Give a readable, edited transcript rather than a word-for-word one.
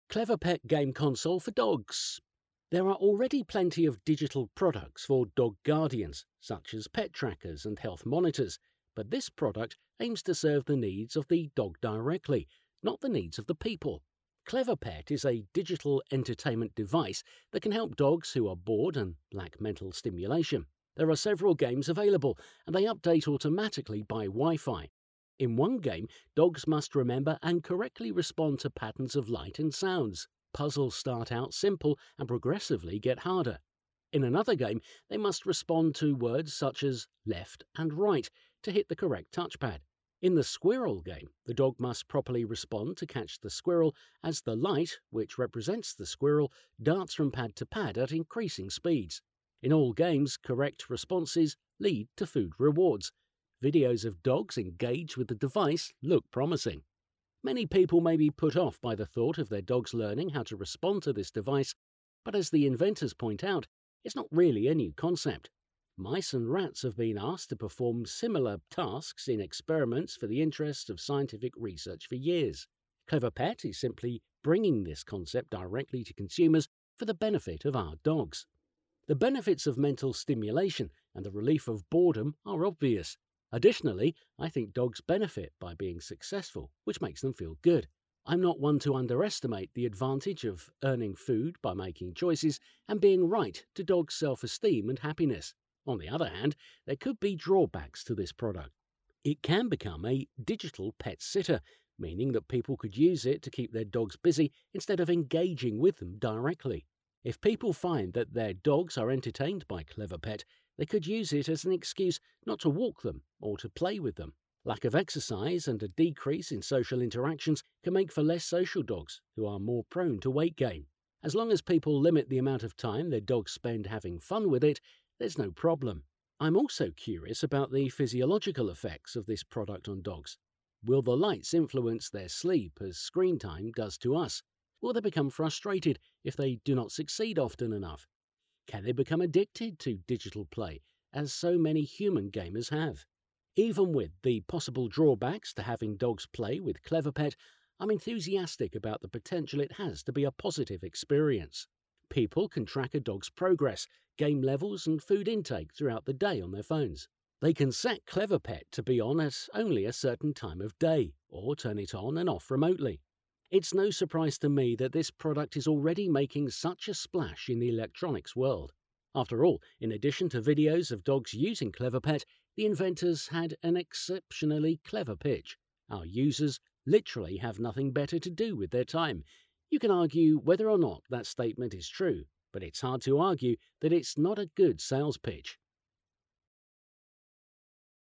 Clever Pet game console for dogs. There are already plenty of digital products for dog guardians, such as pet trackers and health monitors, but this product aims to serve the needs of the dog directly, not the needs of the people. Clever Pet is a digital entertainment device that can help dogs who are bored and lack mental stimulation. There are several games available, and they update automatically by Wi-Fi. In one game, dogs must remember and correctly respond to patterns of light and sounds. Puzzles start out simple and progressively get harder. In another game, they must respond to words such as left and right to hit the correct touchpad. In the squirrel game, the dog must properly respond to catch the squirrel as the light, which represents the squirrel, darts from pad to pad at increasing speeds. In all games, correct responses lead to food rewards. Videos of dogs engaged with the device look promising. Many people may be put off by the thought of their dogs learning how to respond to this device, but as the inventors point out, it's not really a new concept. Mice and rats have been asked to perform similar tasks in experiments for the interest of scientific research for years. Clever Pet is simply bringing this concept directly to consumers for the benefit of our dogs. The benefits of mental stimulation and the relief of boredom are obvious. Additionally, I think dogs benefit by being successful, which makes them feel good. I'm not one to underestimate the advantage of earning food by making choices and being right to dogs' self-esteem and happiness. On the other hand, there could be drawbacks to this product. It can become a digital pet sitter, meaning that people could use it to keep their dogs busy instead of engaging with them directly. If people find that their dogs are entertained by Clever Pet, they could use it as an excuse not to walk them or to play with them. Lack of exercise and a decrease in social interactions can make for less social dogs who are more prone to weight gain. As long as people limit the amount of time their dogs spend having fun with it, there's no problem. I'm also curious about the physiological effects of this product on dogs. Will the lights influence their sleep as screen time does to us? Will they become frustrated if they do not succeed often enough? Can they become addicted to digital play, as so many human gamers have? Even with the possible drawbacks to having dogs play with Clever Pet, I'm enthusiastic about the potential it has to be a positive experience. People can track a dog's progress, game levels and food intake throughout the day on their phones. They can set Clever Pet to be on at only a certain time of day, or turn it on and off remotely. It's no surprise to me that this product is already making such a splash in the electronics world. After all, in addition to videos of dogs using Clever Pet, the inventors had an exceptionally clever pitch. Our users literally have nothing better to do with their time. You can argue whether or not that statement is true, but it's hard to argue that it's not a good sales pitch.